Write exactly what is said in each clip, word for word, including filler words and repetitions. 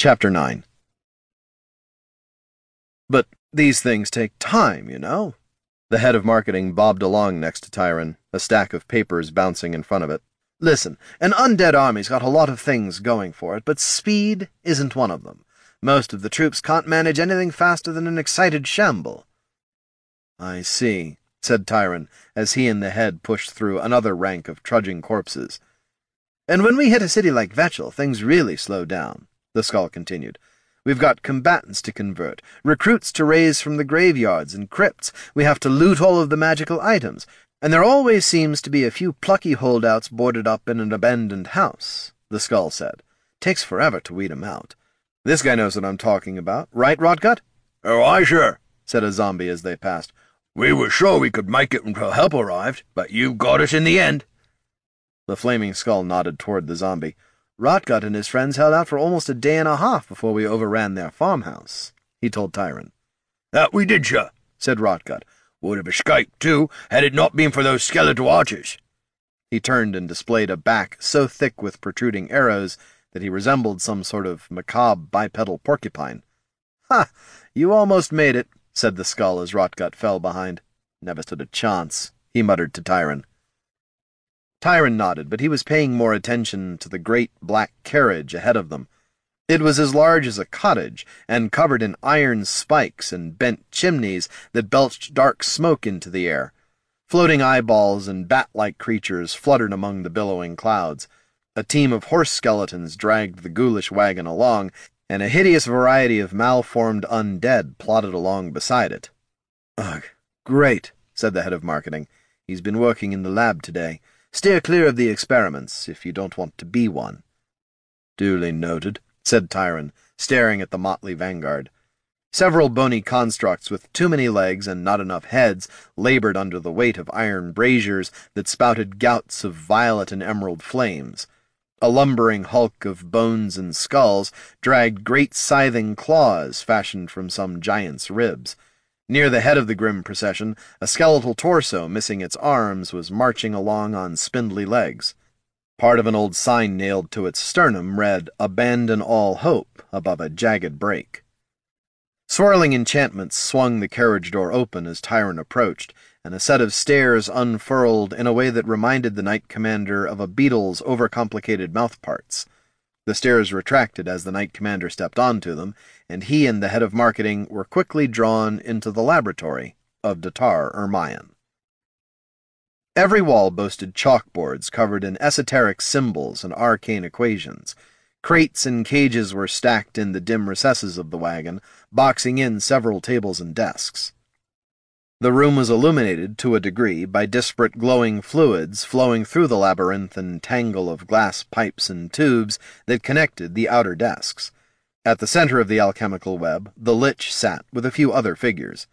Chapter nine. But these things take time, you know? The head of marketing bobbed along next to Tyron, a stack of papers bouncing in front of it. Listen, an undead army's got a lot of things going for it, but speed isn't one of them. Most of the troops can't manage anything faster than an excited shamble. I see, said Tyron, as he and the head pushed through another rank of trudging corpses. And when we hit a city like Vetchel, things really slow down, the skull continued. We've got combatants to convert, recruits to raise from the graveyards and crypts. We have to loot all of the magical items, and there always seems to be a few plucky holdouts boarded up in an abandoned house, the skull said. Takes forever to weed 'em out. This guy knows what I'm talking about, right, Rotgut? Oh, I sure, said a zombie as they passed. We were sure we could make it until help arrived, but you got us in the end. The flaming skull nodded toward the zombie. Rotgut and his friends held out for almost a day and a half before we overran their farmhouse, he told Tyron. That we did, sir, said Rotgut. Would have escaped, too, had it not been for those skeletal archers. He turned and displayed a back so thick with protruding arrows that he resembled some sort of macabre bipedal porcupine. Ha! You almost made it, said the skull as Rotgut fell behind. Never stood a chance, he muttered to Tyron. Tyron nodded, but he was paying more attention to the great black carriage ahead of them. It was as large as a cottage, and covered in iron spikes and bent chimneys that belched dark smoke into the air. Floating eyeballs and bat-like creatures fluttered among the billowing clouds. A team of horse skeletons dragged the ghoulish wagon along, and a hideous variety of malformed undead plodded along beside it. Ugh, great, said the head of marketing. He's been working in the lab today. Steer clear of the experiments, if you don't want to be one. Duly noted, said Tyron, staring at the motley vanguard. Several bony constructs with too many legs and not enough heads labored under the weight of iron braziers that spouted gouts of violet and emerald flames. A lumbering hulk of bones and skulls dragged great scything claws fashioned from some giant's ribs. Near the head of the grim procession, a skeletal torso missing its arms was marching along on spindly legs. Part of an old sign nailed to its sternum read, "Abandon all hope," above a jagged break. Swirling enchantments swung the carriage door open as Tyron approached, and a set of stairs unfurled in a way that reminded the Knight Commander of a beetle's overcomplicated mouthparts. The stairs retracted as the Knight Commander stepped onto them, and he and the head of marketing were quickly drawn into the laboratory of Datar Ermion. Every wall boasted chalkboards covered in esoteric symbols and arcane equations. Crates and cages were stacked in the dim recesses of the wagon, boxing in several tables and desks. The room was illuminated, to a degree, by disparate glowing fluids flowing through the labyrinthine tangle of glass pipes and tubes that connected the outer desks. At the center of the alchemical web, the Lich sat with a few other figures.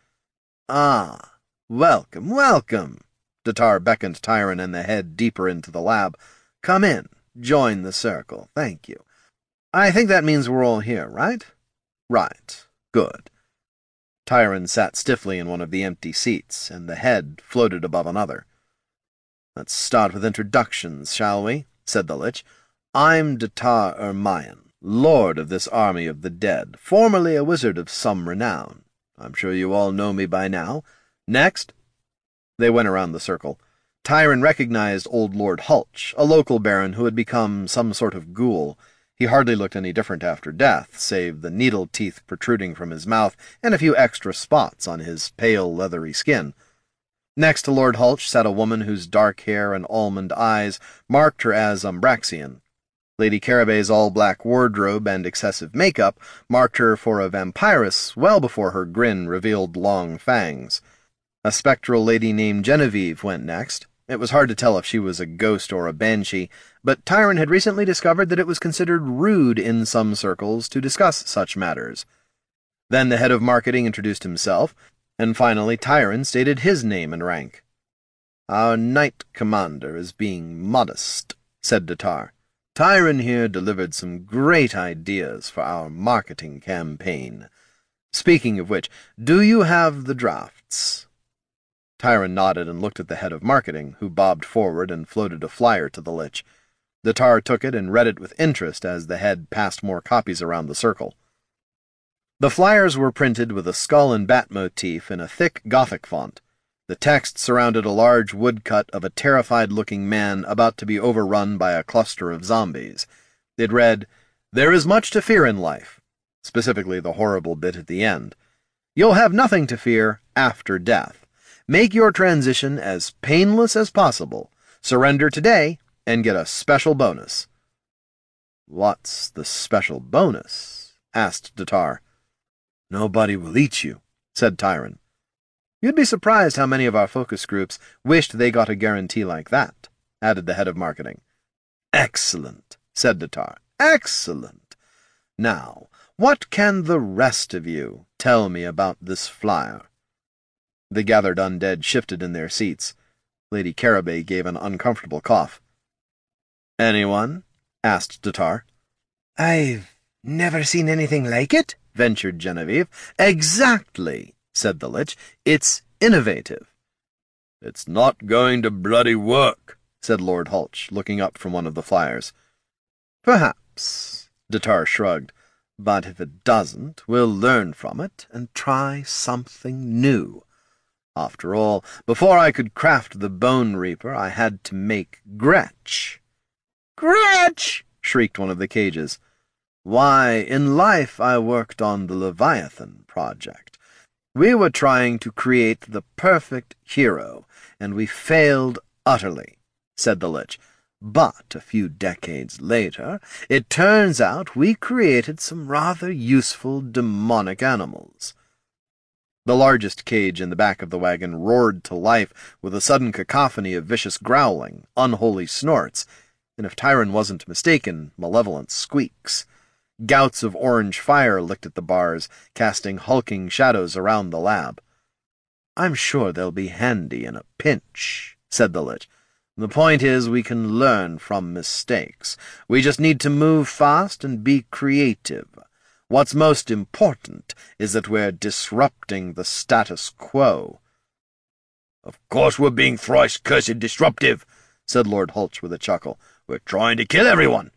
Ah, welcome, welcome! Datar beckoned Tyron and the head deeper into the lab. Come in, join the circle, thank you. I think that means we're all here, right? Right, good. Tyron sat stiffly in one of the empty seats, and the head floated above another. Let's start with introductions, shall we? Said the Lich. I'm Datar Ermion, lord of this army of the dead, formerly a wizard of some renown. I'm sure you all know me by now. Next? They went around the circle. Tyron recognized old Lord Hulch, a local baron who had become some sort of ghoul. He hardly looked any different after death, save the needle teeth protruding from his mouth and a few extra spots on his pale, leathery skin. Next to Lord Hulch sat a woman whose dark hair and almond eyes marked her as Umbraxian. Lady Carabay's all-black wardrobe and excessive makeup marked her for a vampiress well before her grin revealed long fangs. A spectral lady named Genevieve went next. It was hard to tell if she was a ghost or a banshee, but Tyron had recently discovered that it was considered rude in some circles to discuss such matters. Then the head of marketing introduced himself, and finally Tyron stated his name and rank. Our Knight Commander is being modest, said Datar. Tyron here delivered some great ideas for our marketing campaign. Speaking of which, do you have the drafts? Tyron nodded and looked at the head of marketing, who bobbed forward and floated a flyer to the Lich. Datar took it and read it with interest as the head passed more copies around the circle. The flyers were printed with a skull and bat motif in a thick Gothic font. The text surrounded a large woodcut of a terrified-looking man about to be overrun by a cluster of zombies. It read, "There is much to fear in life," specifically the horrible bit at the end. "You'll have nothing to fear after death. Make your transition as painless as possible. Surrender today and get a special bonus." "What's the special bonus?" asked Datar. "Nobody will eat you," said Tyron. "You'd be surprised how many of our focus groups wished they got a guarantee like that," added the head of marketing. "Excellent," said Datar. "Excellent. Now, what can the rest of you tell me about this flyer?" The gathered undead shifted in their seats. Lady Carabay gave an uncomfortable cough. "Anyone?" asked Datar. "I've never seen anything like it," ventured Genevieve. "Exactly," said the Lich. "It's innovative." "It's not going to bloody work," said Lord Hulch, looking up from one of the flyers. "Perhaps," Datar shrugged. "But if it doesn't, we'll learn from it and try something new. After all, before I could craft the Bone Reaper, I had to make Gretch." "Gretch!" shrieked one of the cages. "Why, in life I worked on the Leviathan project. We were trying to create the perfect hero, and we failed utterly," said the Lich. "But a few decades later, it turns out we created some rather useful demonic animals." The largest cage in the back of the wagon roared to life with a sudden cacophony of vicious growling, unholy snorts, and if Tyron wasn't mistaken, malevolent squeaks. Gouts of orange fire licked at the bars, casting hulking shadows around the lab. "I'm sure they'll be handy in a pinch," said the Lich. "The point is we can learn from mistakes. We just need to move fast and be creative. What's most important is that we're disrupting the status quo." "Of course we're being thrice cursed disruptive," said Lord Hulch with a chuckle. "We're trying to kill everyone."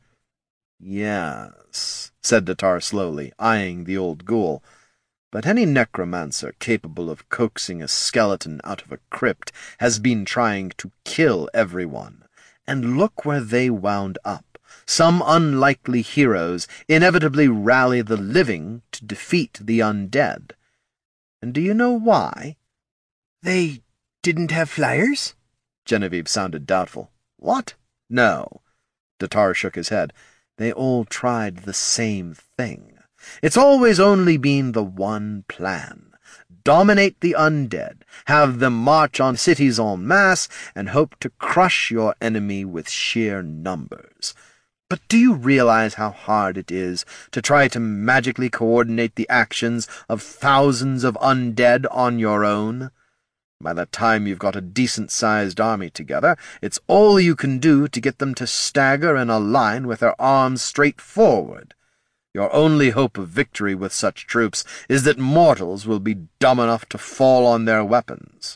"Yes," said Datar slowly, eyeing the old ghoul. "But any necromancer capable of coaxing a skeleton out of a crypt has been trying to kill everyone. And look where they wound up. Some unlikely heroes inevitably rally the living to defeat the undead. And do you know why?" "They didn't have flyers?" Genevieve sounded doubtful. "What? No." Datar shook his head. "They all tried the same thing. It's always only been the one plan. Dominate the undead, have them march on cities en masse, and hope to crush your enemy with sheer numbers. But do you realize how hard it is to try to magically coordinate the actions of thousands of undead on your own? By the time you've got a decent-sized army together, it's all you can do to get them to stagger in a line with their arms straight forward. Your only hope of victory with such troops is that mortals will be dumb enough to fall on their weapons."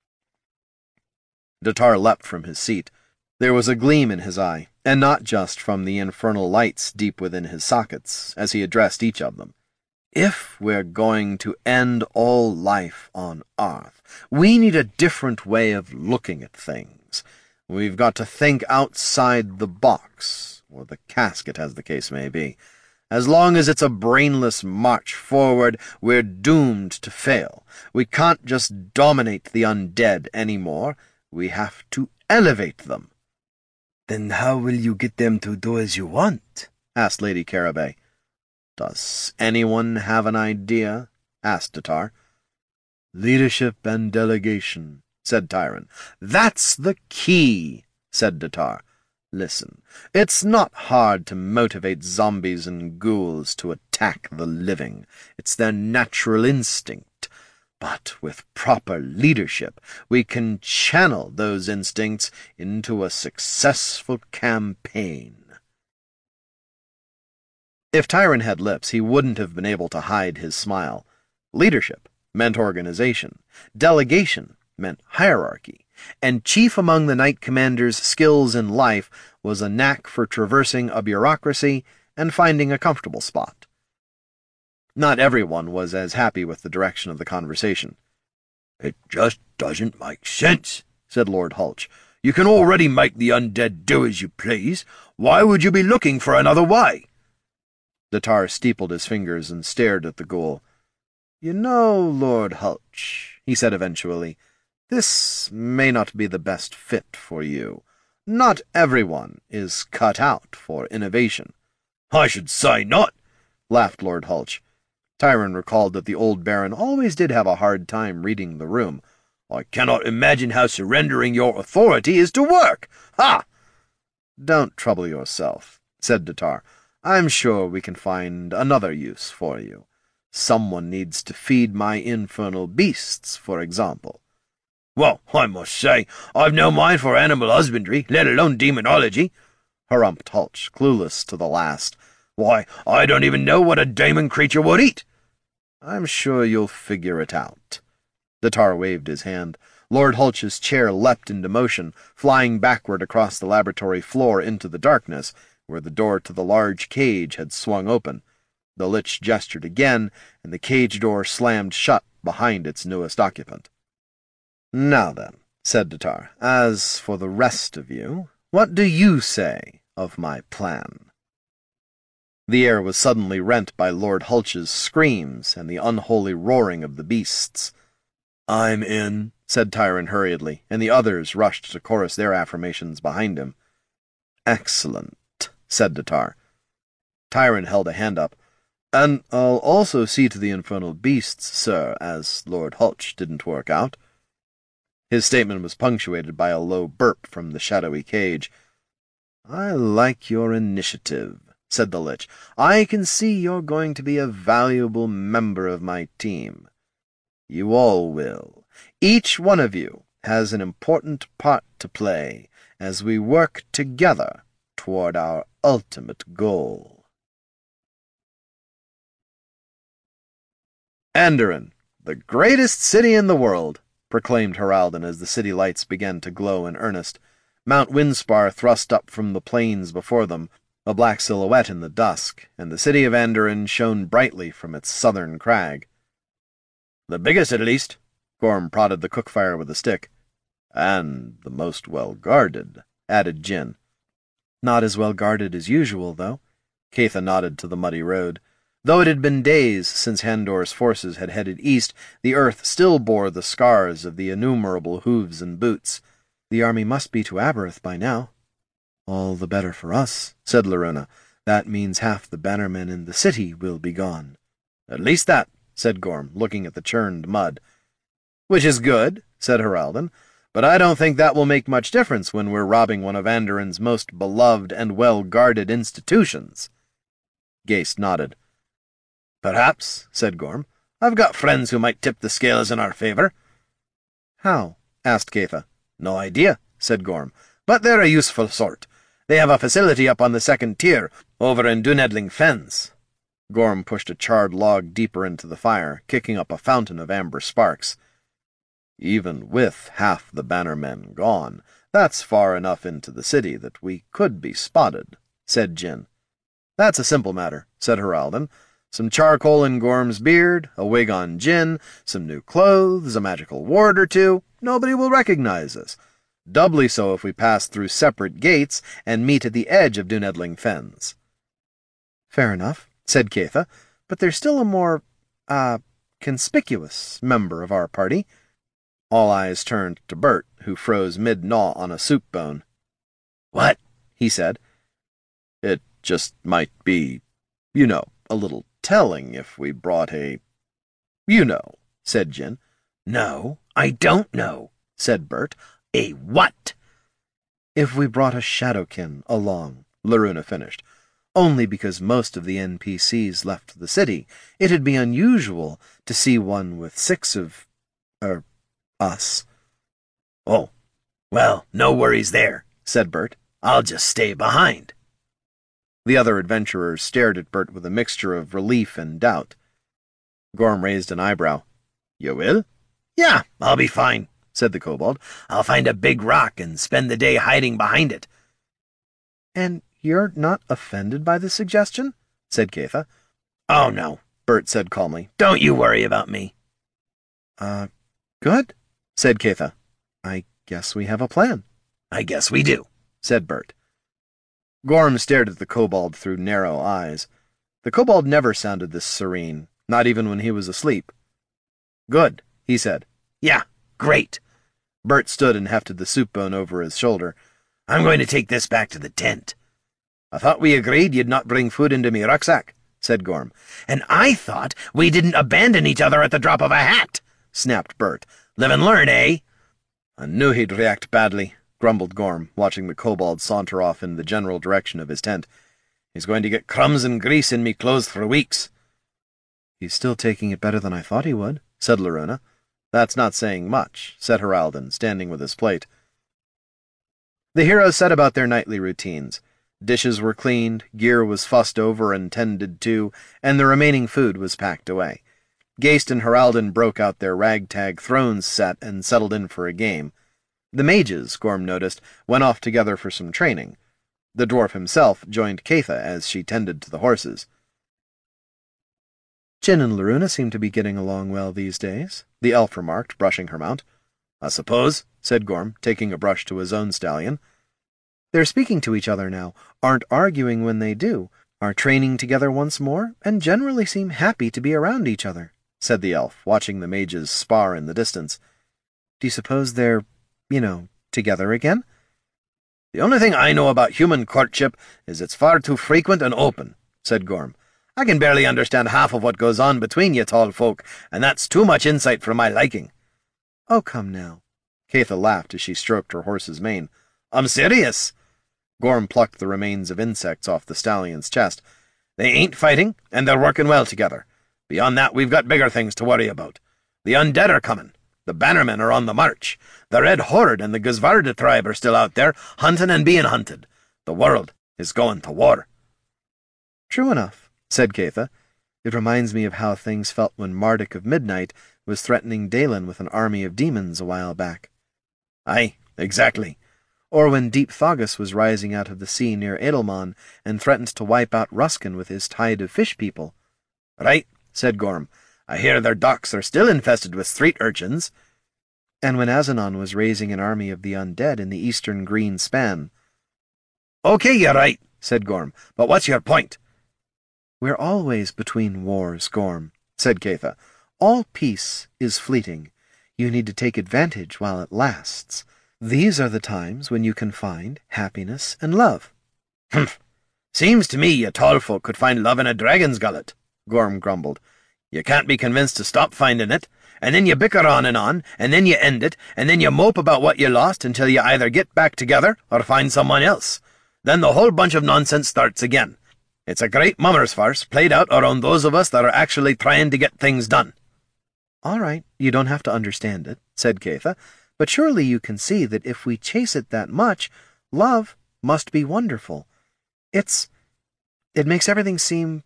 Datar leapt from his seat. There was a gleam in his eye, and not just from the infernal lights deep within his sockets, as he addressed each of them. "If we're going to end all life on Earth, we need a different way of looking at things. We've got to think outside the box, or the casket, as the case may be. As long as it's a brainless march forward, we're doomed to fail. We can't just dominate the undead anymore. We have to elevate them." "Then how will you get them to do as you want?" asked Lady Carabay. "Does anyone have an idea?" asked Datar. "Leadership and delegation," said Tyron. "That's the key," said Datar. "Listen, it's not hard to motivate zombies and ghouls to attack the living. It's their natural instinct. But with proper leadership, we can channel those instincts into a successful campaign." If Tyron had lips, he wouldn't have been able to hide his smile. Leadership meant organization. Delegation meant hierarchy. And chief among the Knight Commander's skills in life was a knack for traversing a bureaucracy and finding a comfortable spot. Not everyone was as happy with the direction of the conversation. "It just doesn't make sense," said Lord Hulch. "You can already make the undead do as you please. Why would you be looking for another way?" The tar steepled his fingers and stared at the ghoul. "You know, Lord Hulch," he said eventually, "this may not be the best fit for you. Not everyone is cut out for innovation." "I should say not," laughed Lord Hulch. Tyrone recalled that the old Baron always did have a hard time reading the room. "I cannot imagine how surrendering your authority is to work. Ha!" "Don't trouble yourself," said Datar. "I'm sure we can find another use for you. Someone needs to feed my infernal beasts, for example." "Well, I must say, I've no mind for animal husbandry, let alone demonology," harumphed Hulch, clueless to the last. "Why, I don't even know what a daemon creature would eat." "I'm sure you'll figure it out." Datar waved his hand. Lord Hulch's chair leapt into motion, flying backward across the laboratory floor into the darkness, where the door to the large cage had swung open. The Lich gestured again, and the cage door slammed shut behind its newest occupant. "Now then," said Datar, "as for the rest of you, what do you say of my plan?" The air was suddenly rent by Lord Hulch's screams and the unholy roaring of the beasts. "I'm in," said Tyrone hurriedly, and the others rushed to chorus their affirmations behind him. "Excellent," said Datar. Tyrone held a hand up. "And I'll also see to the infernal beasts, sir, as Lord Hulch didn't work out." His statement was punctuated by a low burp from the shadowy cage. "I like your initiative," said the Lich. "I can see you're going to be a valuable member of my team. You all will. Each one of you has an important part to play as we work together toward our ultimate goal." "Andoran, the greatest city in the world," proclaimed Heraldon as the city lights began to glow in earnest. Mount Windspar thrust up from the plains before them, a black silhouette in the dusk, and the city of Andoran shone brightly from its southern crag. "The biggest, at least," Gorm prodded the cookfire with a stick. "And the most well-guarded," added Jin. "Not as well-guarded as usual, though." Keitha nodded to the muddy road. Though it had been days since Handor's forces had headed east, the earth still bore the scars of the innumerable hooves and boots. "The army must be to Aberth by now." "All the better for us," said Loruna. "That means half the bannermen in the city will be gone." "At least that," said Gorm, looking at the churned mud. "Which is good," said Heraldon, "but I don't think that will make much difference when we're robbing one of Andoran's most beloved and well-guarded institutions." Ghaist nodded. "Perhaps," said Gorm. "I've got friends who might tip the scales in our favor." "How?" asked Keitha. "No idea," said Gorm, "but they're a useful sort. They have a facility up on the second tier, over in Dunedling Fens." Gorm pushed a charred log deeper into the fire, kicking up a fountain of amber sparks. "Even with half the bannermen gone, that's far enough into the city that we could be spotted," said Jin. "That's a simple matter," said Heraldon. "Some charcoal in Gorm's beard, a wig on Jin, some new clothes, a magical ward or two. Nobody will recognize us. Doubly so if we pass through separate gates and meet at the edge of Dunedling Fens." "Fair enough," said Keitha, "but there's still a more, ah, uh, conspicuous member of our party." All eyes turned to Bert, who froze mid-gnaw on a soup bone. "What?" he said. "It just might be, you know, a little telling if we brought a... you know," said Jin. "No, I don't know," said Bert. "A what?" "If we brought a Shadowkin along," Loruna finished. "Only because most of the N P Cs left the city, it'd be unusual to see one with six of... er, us." "Oh, well, no worries there," said Bert. "I'll just stay behind." The other adventurers stared at Bert with a mixture of relief and doubt. Gorm raised an eyebrow. "You will?" "Yeah, I'll be fine," said the kobold. "I'll find a big rock and spend the day hiding behind it." And you're not offended by the suggestion? Said Catha. Oh, no, Bert said calmly. Don't you worry about me. Uh, good, said Catha. I guess we have a plan. I guess we do, said Bert. Gorm stared at the kobold through narrow eyes. The kobold never sounded this serene, not even when he was asleep. Good, he said. Yeah, great. Bert stood and hefted the soup bone over his shoulder. I'm going to take this back to the tent. I thought we agreed you'd not bring food into me rucksack, said Gorm. And I thought we didn't abandon each other at the drop of a hat, snapped Bert. Live and learn, eh? I knew he'd react badly, grumbled Gorm, watching the kobold saunter off in the general direction of his tent. He's going to get crumbs and grease in me clothes for weeks. He's still taking it better than I thought he would, said Loruna. That's not saying much, said Heraldon, standing with his plate. The heroes set about their nightly routines. Dishes were cleaned, gear was fussed over and tended to, and the remaining food was packed away. Geist and Heraldon broke out their ragtag thrones set and settled in for a game. The mages, Gorm noticed, went off together for some training. The dwarf himself joined Catha as she tended to the horses. Jin and Loruna seem to be getting along well these days, the elf remarked, brushing her mount. I suppose, said Gorm, taking a brush to his own stallion. They're speaking to each other now, aren't arguing when they do, are training together once more, and generally seem happy to be around each other, said the elf, watching the mages spar in the distance. Do you suppose they're, you know, together again? The only thing I know about human courtship is it's far too frequent and open, said Gorm. I can barely understand half of what goes on between you tall folk, and that's too much insight for my liking. Oh, come now. Catha laughed as she stroked her horse's mane. I'm serious. Gorm plucked the remains of insects off the stallion's chest. They ain't fighting, and they're working well together. Beyond that, we've got bigger things to worry about. The undead are coming. The bannermen are on the march. The Red Horde and the Guzvarda tribe are still out there, hunting and being hunted. The world is going to war. True enough, said Catha. It reminds me of how things felt when Marduk of Midnight was threatening Dalen with an army of demons a while back. Aye, exactly. Or when Deep Thogus was rising out of the sea near Edelmon and threatened to wipe out Ruskin with his tide of fish people. Right, said Gorm. I hear their docks are still infested with street urchins. And when Azanon was raising an army of the undead in the eastern green span. Okay, you're right, said Gorm, but what's your point? We're always between wars, Gorm, said Catha. All peace is fleeting. You need to take advantage while it lasts. These are the times when you can find happiness and love. Humph. Seems to me you tall folk could find love in a dragon's gullet, Gorm grumbled. You can't be convinced to stop finding it, and then you bicker on and on, and then you end it, and then you mope about what you lost until you either get back together or find someone else. Then the whole bunch of nonsense starts again. It's a great mummer's farce played out around those of us that are actually trying to get things done. All right, you don't have to understand it, said Catha, but surely you can see that if we chase it that much, love must be wonderful. It's... it makes everything seem,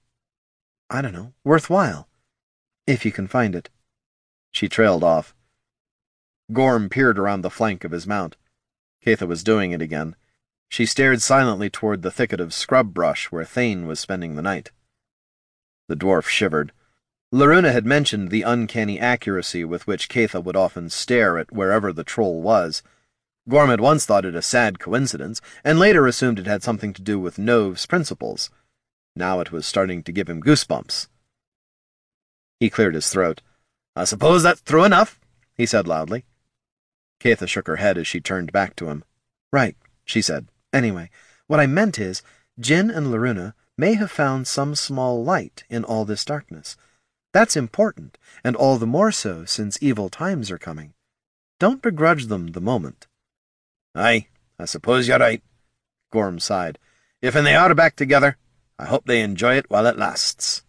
I don't know, worthwhile. If you can find it. She trailed off. Gorm peered around the flank of his mount. Catha was doing it again. She stared silently toward the thicket of scrub brush where Thane was spending the night. The dwarf shivered. Loruna had mentioned the uncanny accuracy with which Catha would often stare at wherever the troll was. Gorm had once thought it a sad coincidence, and later assumed it had something to do with Nove's principles. Now it was starting to give him goosebumps. He cleared his throat. I suppose that's true enough, he said loudly. Catha shook her head as she turned back to him. Right, she said. Anyway, what I meant is, Jin and Loruna may have found some small light in all this darkness. That's important, and all the more so since evil times are coming. Don't begrudge them the moment. Aye, I suppose you're right, Gorm sighed. If and they are back together, I hope they enjoy it while it lasts.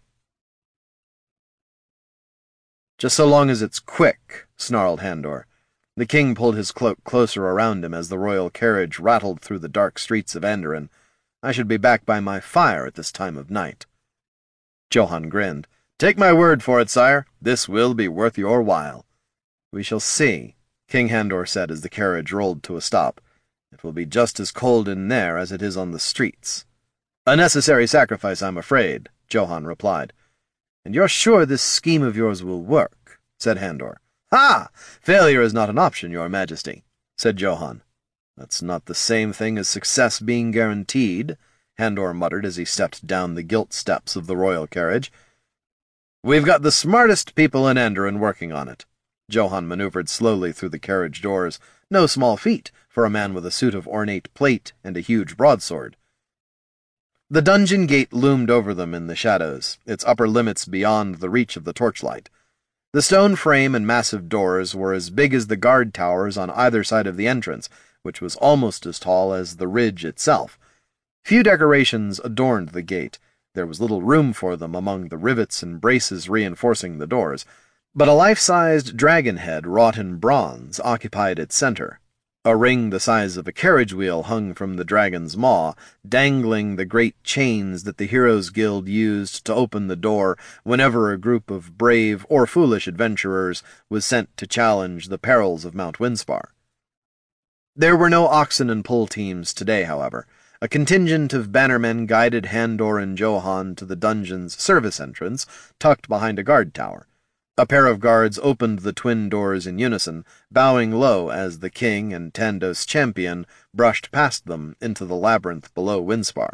Just so long as it's quick, snarled Handor. The king pulled his cloak closer around him as the royal carriage rattled through the dark streets of Andoran. I should be back by my fire at this time of night. Johann grinned. Take my word for it, sire. This will be worth your while. We shall see, King Handor said as the carriage rolled to a stop. It will be just as cold in there as it is on the streets." "A necessary sacrifice, I'm afraid," Johann replied. "And you're sure this scheme of yours will work?" said Handor. "Ha! Failure is not an option, your majesty," said Johann. "That's not the same thing as success being guaranteed," Handor muttered as he stepped down the gilt steps of the royal carriage. "We've got the smartest people in Andoran working on it." Johann maneuvered slowly through the carriage doors, no small feat for a man with a suit of ornate plate and a huge broadsword. The dungeon gate loomed over them in the shadows, its upper limits beyond the reach of the torchlight. The stone frame and massive doors were as big as the guard towers on either side of the entrance, which was almost as tall as the ridge itself. Few decorations adorned the gate. There was little room for them among the rivets and braces reinforcing the doors, but a life-sized dragon head wrought in bronze occupied its center. A ring the size of a carriage wheel hung from the dragon's maw, dangling the great chains that the Heroes' Guild used to open the door whenever a group of brave or foolish adventurers was sent to challenge the perils of Mount Windspar. There were no oxen and pull teams today, however. A contingent of bannermen guided Handor and Johann to the dungeon's service entrance, tucked behind a guard tower. A pair of guards opened the twin doors in unison, bowing low as the king and Tandos champion brushed past them into the labyrinth below Windspar.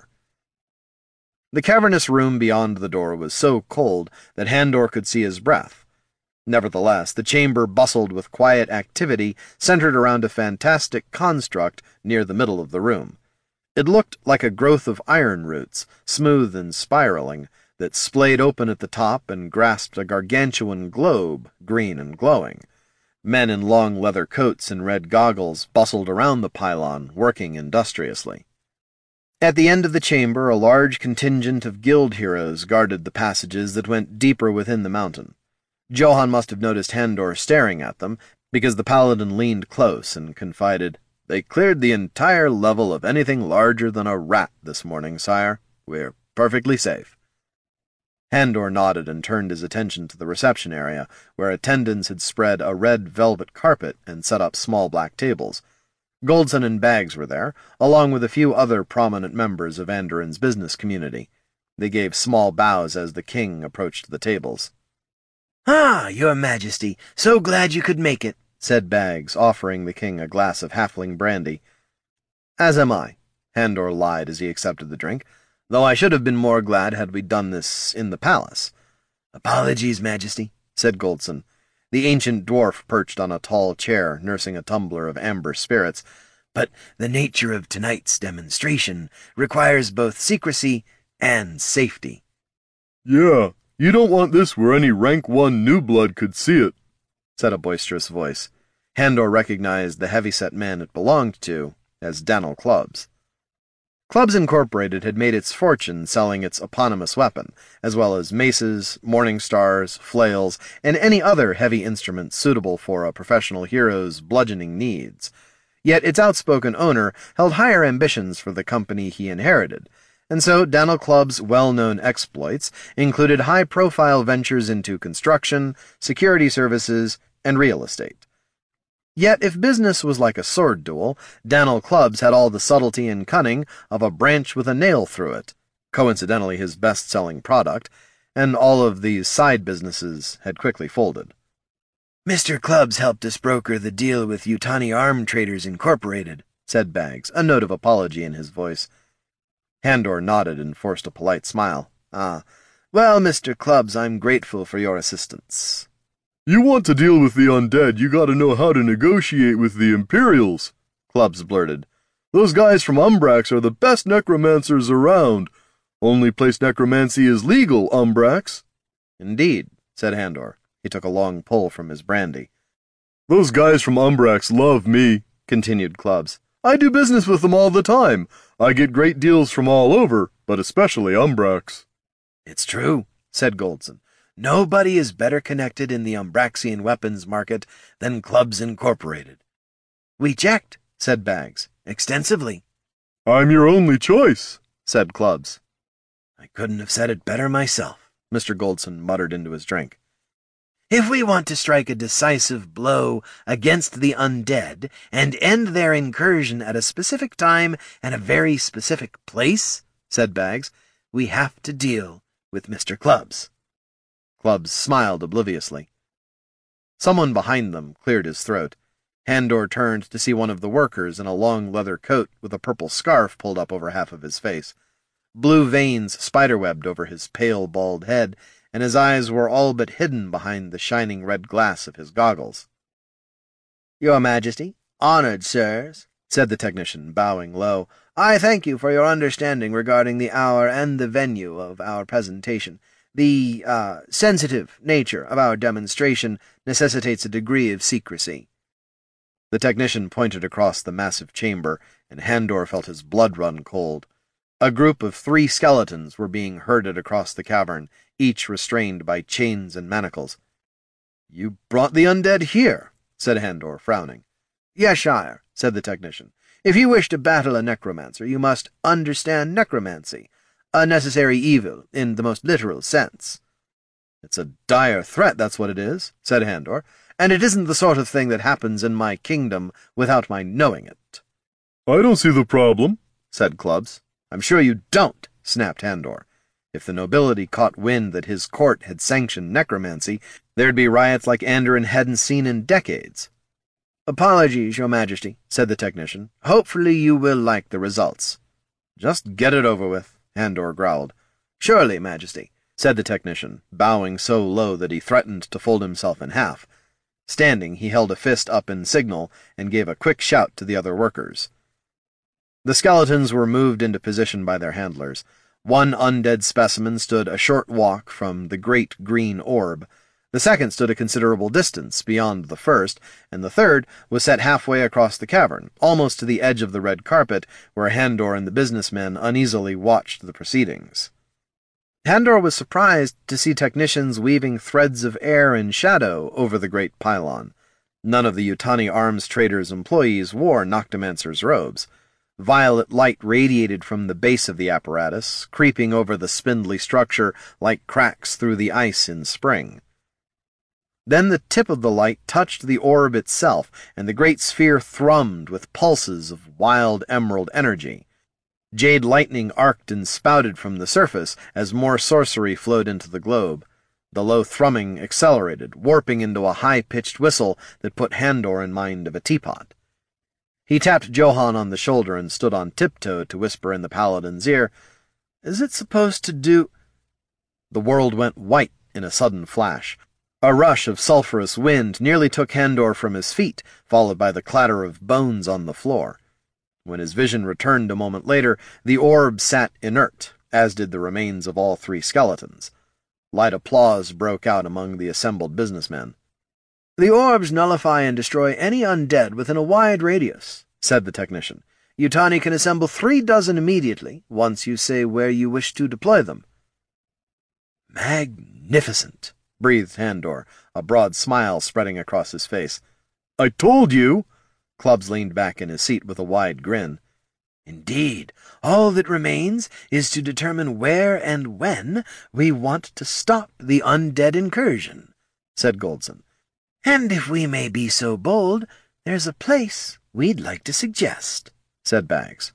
The cavernous room beyond the door was so cold that Handor could see his breath. Nevertheless, the chamber bustled with quiet activity centered around a fantastic construct near the middle of the room. It looked like a growth of iron roots, smooth and spiraling, that splayed open at the top and grasped a gargantuan globe, green and glowing. Men in long leather coats and red goggles bustled around the pylon, working industriously. At the end of the chamber, a large contingent of guild heroes guarded the passages that went deeper within the mountain. Johann must have noticed Handor staring at them, because the paladin leaned close and confided, "They cleared the entire level of anything larger than a rat this morning, sire. We're perfectly safe." Handor nodded and turned his attention to the reception area, where attendants had spread a red velvet carpet and set up small black tables. Goldson and Baggs were there, along with a few other prominent members of Andoran's business community. They gave small bows as the king approached the tables. "Ah, your majesty, so glad you could make it," said Baggs, offering the king a glass of halfling brandy. "As am I," Handor lied as he accepted the drink, "though I should have been more glad had we done this in the palace." "Apologies, majesty," said Goldson. The ancient dwarf perched on a tall chair, nursing a tumbler of amber spirits. "But the nature of tonight's demonstration requires both secrecy and safety." "Yeah, you don't want this where any rank one new blood could see it," said a boisterous voice. Handor recognized the heavy-set man it belonged to as Daniel Clubbs. Clubbs Incorporated had made its fortune selling its eponymous weapon, as well as maces, morning stars, flails, and any other heavy instrument suitable for a professional hero's bludgeoning needs. Yet its outspoken owner held higher ambitions for the company he inherited, and so Daniel Clubb's well-known exploits included high-profile ventures into construction, security services, and real estate. Yet if business was like a sword duel, Daniel Clubbs had all the subtlety and cunning of a branch with a nail through it, coincidentally his best-selling product, and all of these side businesses had quickly folded. "Mister Clubbs helped us broker the deal with Yutani Arm Traders Incorporated, said Baggs, a note of apology in his voice. Handor nodded and forced a polite smile. "Ah, well, Mister Clubbs, I'm grateful for your assistance." "You want to deal with the undead, you gotta know how to negotiate with the Imperials," Clubbs blurted. "Those guys from Umbrax are the best necromancers around. Only place necromancy is legal, Umbrax." "Indeed," said Handor. He took a long pull from his brandy. "Those guys from Umbrax love me," continued Clubbs. "I do business with them all the time. I get great deals from all over, but especially Umbrax." "It's true," said Goldson. "Nobody is better connected in the Umbraxian weapons market than Clubbs Incorporated." "We checked," said Baggs, "extensively." "I'm your only choice," said Clubbs. "I couldn't have said it better myself," Mister Goldson muttered into his drink. If we want to strike a decisive blow against the undead and end their incursion at a specific time and a very specific place, said Baggs, we have to deal with Mister Clubbs. Clubbs smiled obliviously. Someone behind them cleared his throat. Handor turned to see one of the workers in a long leather coat with a purple scarf pulled up over half of his face. Blue veins spiderwebbed over his pale, bald head, and his eyes were all but hidden behind the shining red glass of his goggles. "Your Majesty, honored sirs," said the technician, bowing low, "I thank you for your understanding regarding the hour and the venue of our presentation. The, uh, sensitive nature of our demonstration necessitates a degree of secrecy." The technician pointed across the massive chamber, and Handor felt his blood run cold. A group of three skeletons were being herded across the cavern, each restrained by chains and manacles. "You brought the undead here," said Handor, frowning. "Yes, Shire," said the technician. "If you wish to battle a necromancer, you must understand necromancy, a necessary evil in the most literal sense." "It's a dire threat, that's what it is," said Handor, "and it isn't the sort of thing that happens in my kingdom without my knowing it." "I don't see the problem," said Clubbs. "I'm sure you don't," snapped Handor. If the nobility caught wind that his court had sanctioned necromancy, there'd be riots like Andoran hadn't seen in decades. "Apologies, Your Majesty," said the technician. "Hopefully you will like the results." "Just get it over with," Handor growled. "Surely, Majesty," said the technician, bowing so low that he threatened to fold himself in half. Standing, he held a fist up in signal and gave a quick shout to the other workers. The skeletons were moved into position by their handlers. One undead specimen stood a short walk from the great green orb. The second stood a considerable distance beyond the first, and the third was set halfway across the cavern, almost to the edge of the red carpet, where Handor and the businessmen uneasily watched the proceedings. Handor was surprised to see technicians weaving threads of air and shadow over the great pylon. None of the Yutani arms traders' employees wore Noctimancer's robes. Violet light radiated from the base of the apparatus, creeping over the spindly structure like cracks through the ice in spring. Then the tip of the light touched the orb itself, and the great sphere thrummed with pulses of wild emerald energy. Jade lightning arced and spouted from the surface as more sorcery flowed into the globe. The low thrumming accelerated, warping into a high-pitched whistle that put Handor in mind of a teapot. He tapped Johann on the shoulder and stood on tiptoe to whisper in the paladin's ear, "Is it supposed to do—" The world went white in a sudden flash. A rush of sulphurous wind nearly took Handor from his feet, followed by the clatter of bones on the floor. When his vision returned a moment later, the orb sat inert, as did the remains of all three skeletons. Light applause broke out among the assembled businessmen. "The orbs nullify and destroy any undead within a wide radius," said the technician. "Yutani can assemble three dozen immediately, once you say where you wish to deploy them." "Magnificent," breathed Handor, a broad smile spreading across his face. "I told you!" Clubbs leaned back in his seat with a wide grin. "Indeed, all that remains is to determine where and when we want to stop the undead incursion," said Goldson. "And if we may be so bold, there's a place we'd like to suggest," said Baggs.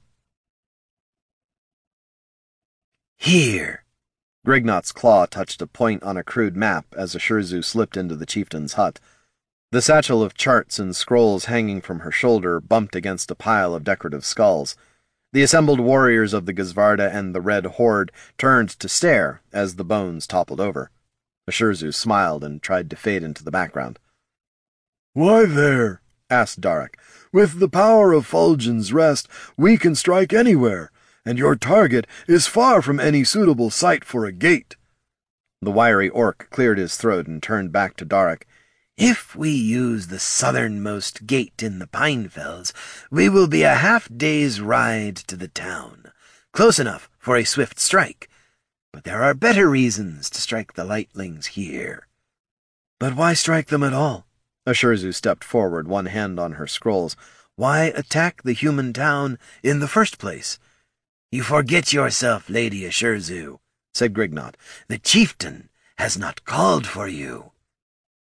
"Here." Grignot's claw touched a point on a crude map as Ashurzu slipped into the chieftain's hut. The satchel of charts and scrolls hanging from her shoulder bumped against a pile of decorative skulls. The assembled warriors of the Gizvarda and the Red Horde turned to stare as the bones toppled over. Ashurzu smiled and tried to fade into the background. "Why there?" asked Darak. "With the power of Fulgen's Rest, we can strike anywhere, and your target is far from any suitable site for a gate." The wiry orc cleared his throat and turned back to Darak. "If we use the southernmost gate in the Pine Fells, we will be a half-day's ride to the town, close enough for a swift strike. But there are better reasons to strike the lightlings here." "But why strike them at all?" Ashurzu stepped forward, one hand on her scrolls. "Why attack the human town in the first place?" "You forget yourself, Lady Ashurzu," said Grignot. "The chieftain has not called for you."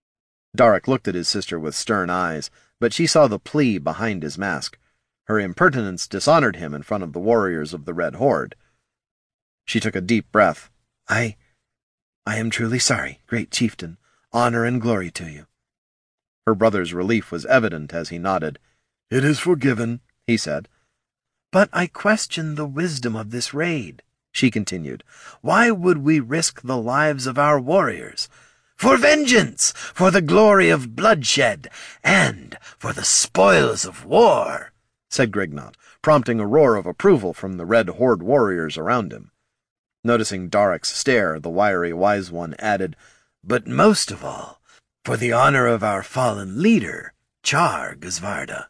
Darik looked at his sister with stern eyes, but she saw the plea behind his mask. Her impertinence dishonored him in front of the warriors of the Red Horde. She took a deep breath. I... I am truly sorry, great chieftain. Honor and glory to you. Her brother's relief was evident as he nodded. It is forgiven, he said. But I question the wisdom of this raid, she continued. Why would we risk the lives of our warriors? For vengeance, for the glory of bloodshed, and for the spoils of war, said Grignot, prompting a roar of approval from the Red Horde warriors around him. Noticing Darik's stare, the wiry wise one added, But most of all, for the honor of our fallen leader, Char Gzvarda.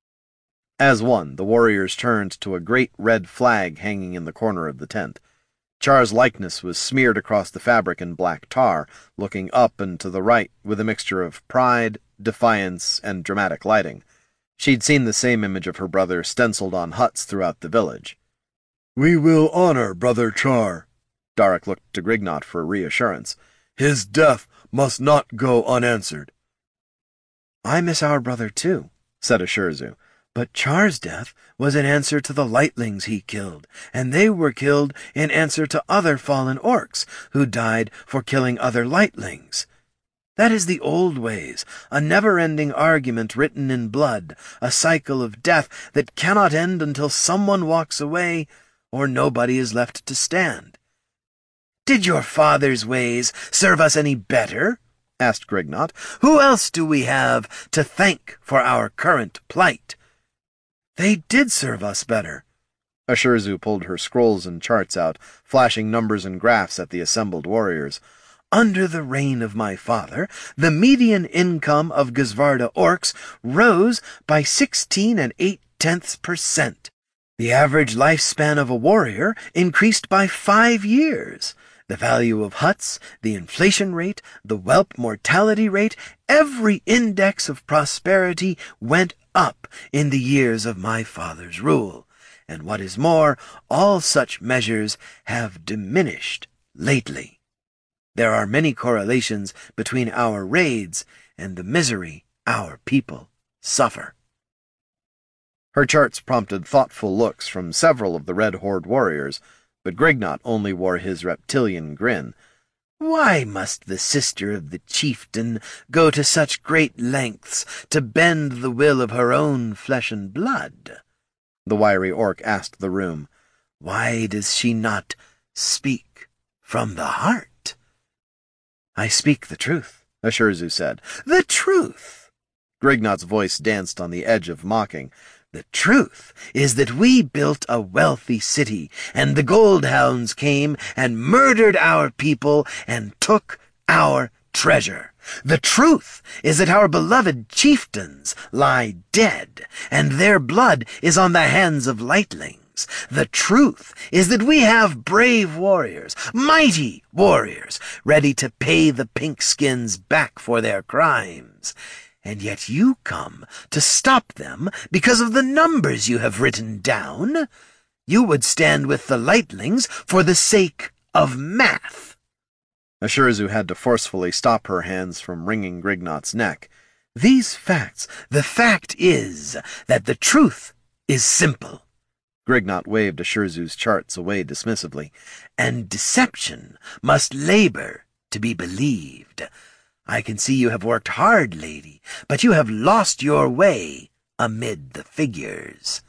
As one, the warriors turned to a great red flag hanging in the corner of the tent. Char's likeness was smeared across the fabric in black tar, looking up and to the right with a mixture of pride, defiance, and dramatic lighting. She'd seen the same image of her brother stenciled on huts throughout the village. We will honor Brother Char. Darik looked to Grignot for reassurance. His death must not go unanswered. I miss our brother too, said Ashurzu. But Char's death was in answer to the lightlings he killed, and they were killed in answer to other fallen orcs who died for killing other lightlings. That is the old ways, a never-ending argument written in blood, a cycle of death that cannot end until someone walks away or nobody is left to stand. Did your father's ways serve us any better? Asked Grignot. Who else do we have to thank for our current plight? They did serve us better. Ashurzu pulled her scrolls and charts out, flashing numbers and graphs at the assembled warriors. Under the reign of my father, the median income of Gzvarda orcs rose by sixteen and eight-tenths per cent. The average lifespan of a warrior increased by five years. The value of huts, the inflation rate, the whelp mortality rate, every index of prosperity went up in the years of my father's rule. And what is more, all such measures have diminished lately. There are many correlations between our raids and the misery our people suffer. Her charts prompted thoughtful looks from several of the Red Horde warriors, but Grignot only wore his reptilian grin. Why must the sister of the chieftain go to such great lengths to bend the will of her own flesh and blood? The wiry orc asked the room. Why does she not speak from the heart? I speak the truth, Ashurzu said. The truth! Grignot's voice danced on the edge of mocking. The truth is that we built a wealthy city, and the Goldhounds came and murdered our people and took our treasure. The truth is that our beloved chieftains lie dead, and their blood is on the hands of lightlings. The truth is that we have brave warriors, mighty warriors, ready to pay the pink-skins back for their crimes. And yet you come to stop them because of the numbers you have written down. You would stand with the lightlings for the sake of math. Ashurzu had to forcefully stop her hands from wringing Grignot's neck. These facts, the fact is that the truth is simple. Grignot waved Ashurzu's charts away dismissively. And deception must labor to be believed. I can see you have worked hard, lady, but you have lost your way amid the figures.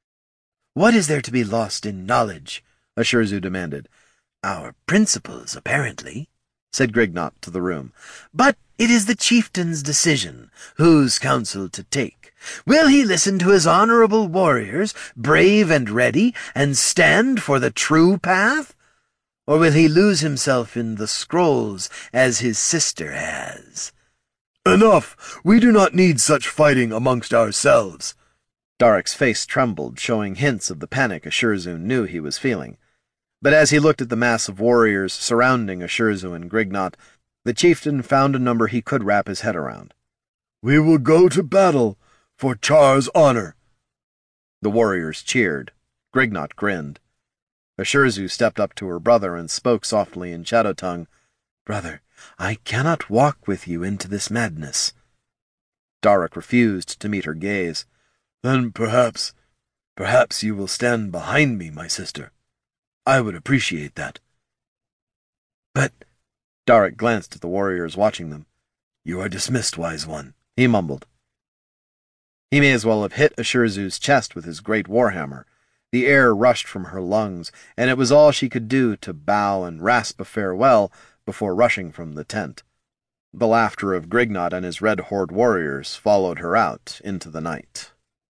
What is there to be lost in knowledge? Ashurzu demanded. Our principles, apparently, said Grignot to the room. But it is the chieftain's decision whose counsel to take. Will he listen to his honorable warriors, brave and ready, and stand for the true path? Or will he lose himself in the scrolls as his sister has? Enough! We do not need such fighting amongst ourselves. Darik's face trembled, showing hints of the panic Ashurzu knew he was feeling. But as he looked at the mass of warriors surrounding Ashurzu and Grignot, the chieftain found a number he could wrap his head around. We will go to battle for Char's honor. The warriors cheered. Grignot grinned. Ashurzu stepped up to her brother and spoke softly in shadow tongue. Brother, I cannot walk with you into this madness. Darroch refused to meet her gaze. Then perhaps, perhaps you will stand behind me, my sister. I would appreciate that. But... Darroch glanced at the warriors watching them. You are dismissed, wise one, he mumbled. He may as well have hit Ashurzu's chest with his great warhammer. The air rushed from her lungs, and it was all she could do to bow and rasp a farewell before rushing from the tent. The laughter of Grignot and his Red Horde warriors followed her out into the night.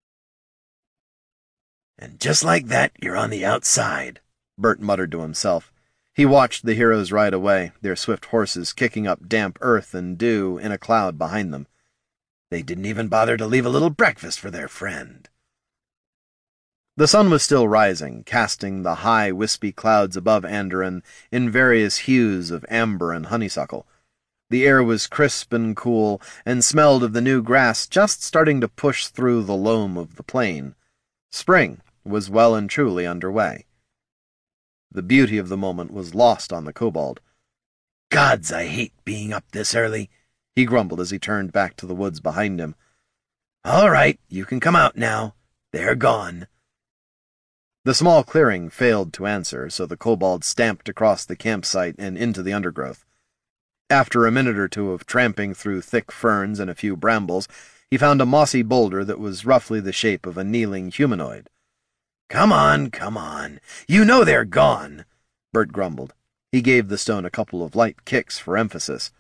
And just like that, you're on the outside, Bert muttered to himself. He watched the heroes ride away, their swift horses kicking up damp earth and dew in a cloud behind them. They didn't even bother to leave a little breakfast for their friend. The sun was still rising, casting the high, wispy clouds above Andoran in various hues of amber and honeysuckle. The air was crisp and cool, and smelled of the new grass just starting to push through the loam of the plain. Spring was well and truly underway. The beauty of the moment was lost on the kobold. Gods, I hate being up this early, he grumbled as he turned back to the woods behind him. All right, you can come out now. They're gone. The small clearing failed to answer, so the kobold stamped across the campsite and into the undergrowth. After a minute or two of tramping through thick ferns and a few brambles, he found a mossy boulder that was roughly the shape of a kneeling humanoid. Come on, come on. You know they're gone, Bert grumbled. He gave the stone a couple of light kicks for emphasis.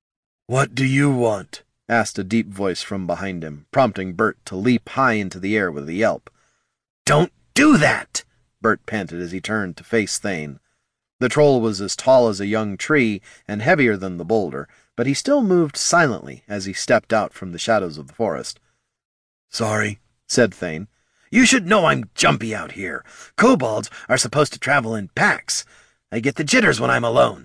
What do you want? Asked a deep voice from behind him, prompting Bert to leap high into the air with a yelp. Don't do that, Bert panted as he turned to face Thane. The troll was as tall as a young tree and heavier than the boulder, but he still moved silently as he stepped out from the shadows of the forest. Sorry, said Thane. You should know I'm jumpy out here. Kobolds are supposed to travel in packs. I get the jitters when I'm alone.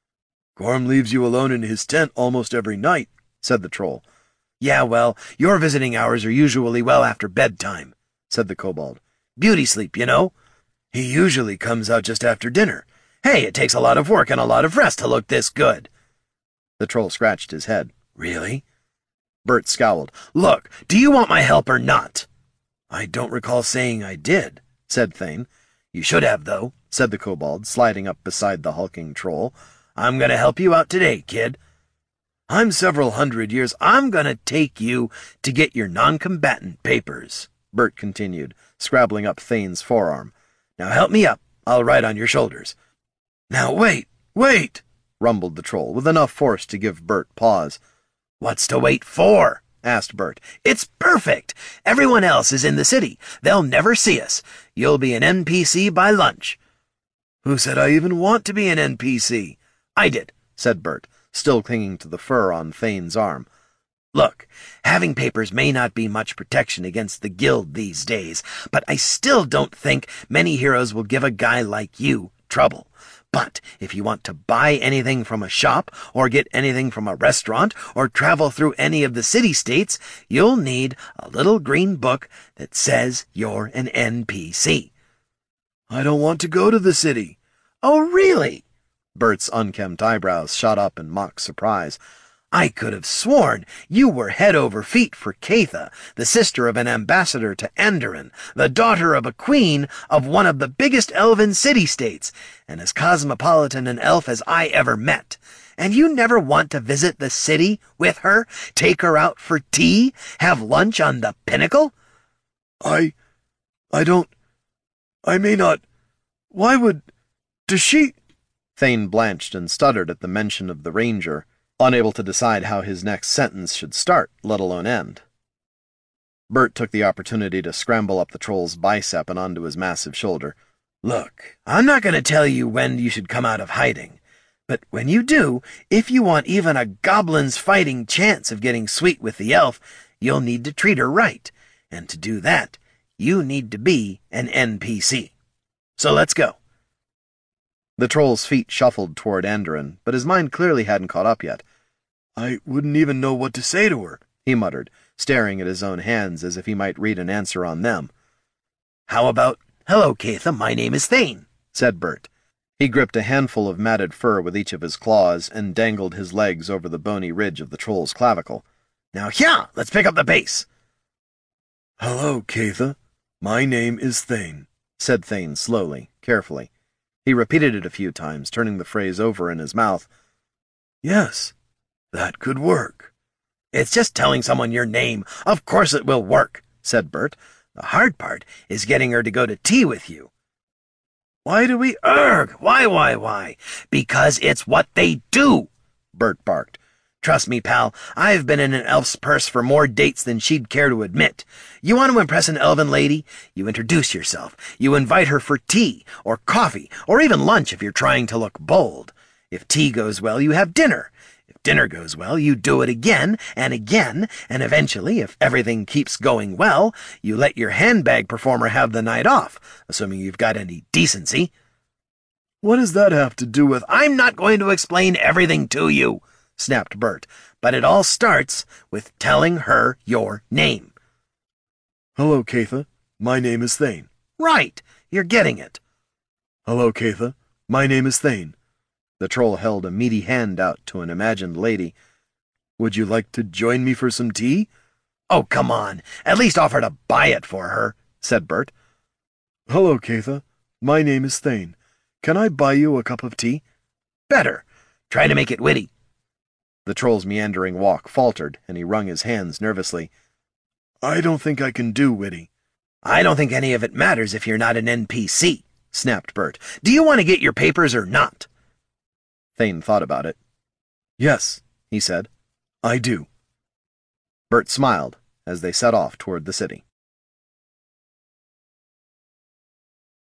Gorm leaves you alone in his tent almost every night, said the troll. Yeah, well, your visiting hours are usually well after bedtime, said the kobold. Beauty sleep, you know. He usually comes out just after dinner. Hey, it takes a lot of work and a lot of rest to look this good. The troll scratched his head. Really? Bert scowled. Look, do you want my help or not? I don't recall saying I did, said Thane. You should have, though, said the kobold, sliding up beside the hulking troll. I'm going to help you out today, kid. I'm several hundred years. I'm going to take you to get your non-combatant papers, Bert continued, scrabbling up Thane's forearm. Now help me up. I'll ride on your shoulders. Now wait, wait, rumbled the troll, with enough force to give Bert pause. What's to wait for? Asked Bert. It's perfect. Everyone else is in the city. They'll never see us. You'll be an N P C by lunch. Who said I even want to be an N P C? I did, said Bert, still clinging to the fur on Thane's arm. Look, having papers may not be much protection against the guild these days, but I still don't think many heroes will give a guy like you trouble. But if you want to buy anything from a shop, or get anything from a restaurant, or travel through any of the city-states, you'll need a little green book that says you're an N P C. I don't want to go to the city. Oh, really? Bert's unkempt eyebrows shot up in mock surprise. I could have sworn you were head over feet for Caitha, the sister of an ambassador to Andoran, the daughter of a queen of one of the biggest elven city-states, and as cosmopolitan an elf as I ever met. And you never want to visit the city with her, take her out for tea, have lunch on the Pinnacle? I... I don't... I may not... Why would... Does she... Thane blanched and stuttered at the mention of the ranger, unable to decide how his next sentence should start, let alone end. Bert took the opportunity to scramble up the troll's bicep and onto his massive shoulder. Look, I'm not going to tell you when you should come out of hiding, but when you do, if you want even a goblin's fighting chance of getting sweet with the elf, you'll need to treat her right, and to do that, you need to be an N P C. So let's go. The troll's feet shuffled toward Andoran, but his mind clearly hadn't caught up yet. I wouldn't even know what to say to her, he muttered, staring at his own hands as if he might read an answer on them. How about, hello, Caitha, my name is Thane, said Bert. He gripped a handful of matted fur with each of his claws and dangled his legs over the bony ridge of the troll's clavicle. Now, yeah, let's pick up the pace. Hello, Catha. My name is Thane, said Thane slowly, carefully. He repeated it a few times, turning the phrase over in his mouth. Yes, that could work. It's just telling someone your name. Of course it will work, said Bert. The hard part is getting her to go to tea with you. Why do we erg? Why, why, why? Because it's what they do, Bert barked. Trust me, pal, I've been in an elf's purse for more dates than she'd care to admit. You want to impress an elven lady? You introduce yourself. You invite her for tea, or coffee, or even lunch if you're trying to look bold. If tea goes well, you have dinner. If dinner goes well, you do it again and again, and eventually, if everything keeps going well, you let your handbag performer have the night off, assuming you've got any decency. What does that have to do with— I'm not going to explain everything to you, snapped Bert, but it all starts with telling her your name. Hello, Catha. My name is Thane. Right, you're getting it. Hello, Catha. My name is Thane. The troll held a meaty hand out to an imagined lady. Would you like to join me for some tea? Oh, come on. At least offer to buy it for her, said Bert. Hello, Catha. My name is Thane. Can I buy you a cup of tea? Better. Try to make it witty. The troll's meandering walk faltered, and he wrung his hands nervously. I don't think I can do witty. I don't think any of it matters if you're not an N P C, snapped Bert. Do you want to get your papers or not? Thane thought about it. Yes, he said. I do. Bert smiled as they set off toward the city.